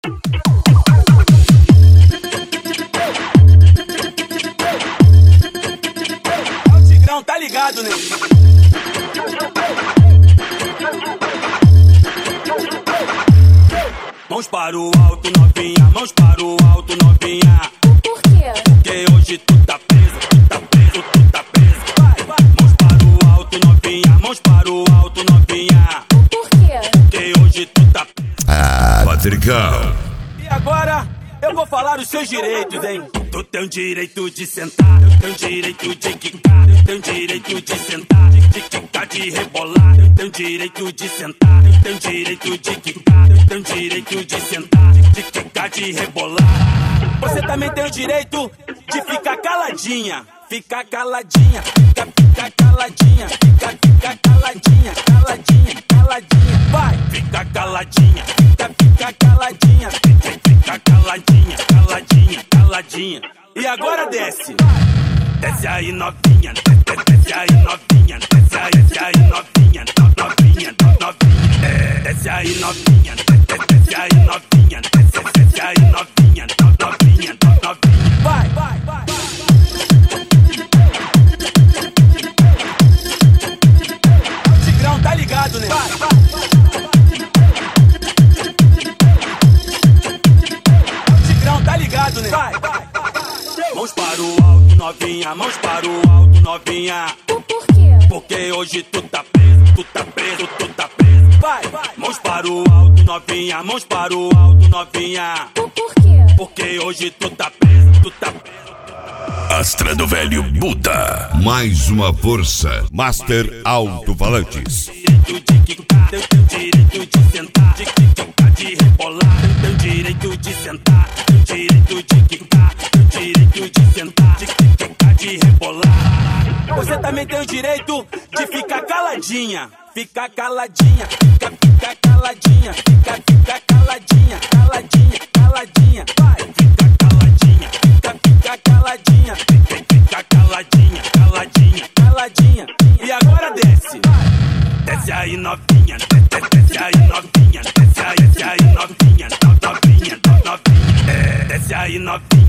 O Tigrão tá ligado, né? Mãos para o alto, novinha. Mãos para o alto, novinha. Por quê? Porque hoje tu tá preso, tu tá preso, tu tá preso. Vai, vai. Mãos para o alto, novinha. Mãos para o alto, novinha. Por quê? Porque hoje tu tá preso. Patricão. E agora eu vou falar os seus direitos, hein? Tu tem o direito de sentar, eu tenho o direito de quicar, eu tenho o direito de sentar, de quicar, de rebolar, eu tenho o direito de sentar, eu tenho o direito de quicar, eu tenho o direito de sentar, de quicar, de rebolar. Você também tem o direito de ficar caladinha, ficar caladinha, ficar caladinha, ficar caladinha, caladinha, caladinha, vai, ficar caladinha, ficar caladinha, ficar caladinha, caladinha, caladinha. E agora desce, desce aí novinha, desce aí novinha, desce aí novinha, novinha, novinha, desce aí novinha, desce aí novinha, desce aí novinha, novinha, novinha, vai, vai, vai. O Tigrão tá ligado, né? Vai, vai. O Tigrão tá ligado, né? Vai, vai. Mãos para o alto, novinha. Mãos para o alto, novinha. Por quê? Porque hoje tu tá preso, tu tá preso, tu tá preso. Vai, vai. Mãos para o alto, novinha. Mãos para o alto, novinha. Por quê? Porque hoje tu tá preso, tu tá preso. Astra do Velho Buda. Mais uma força. Master Alto-Falantes. Direito de quicar, eu tenho direito de sentar, de quicar, de rebolar, eu tenho direito de sentar, eu tenho direito de quicar, eu tenho direito de sentar, de quicar, de rebolar. Você também tem o direito de ficar caladinha, ficar caladinha, ficar caladinha, ficar caladinha, caladinha, caladinha, vai, ficar caladinha, ficar caladinha, ficar caladinha, caladinha, caladinha. E agora desce. Desce aí novinha, desce aí novinha, desce aí novinha, novinha, novinha, desce aí novinha.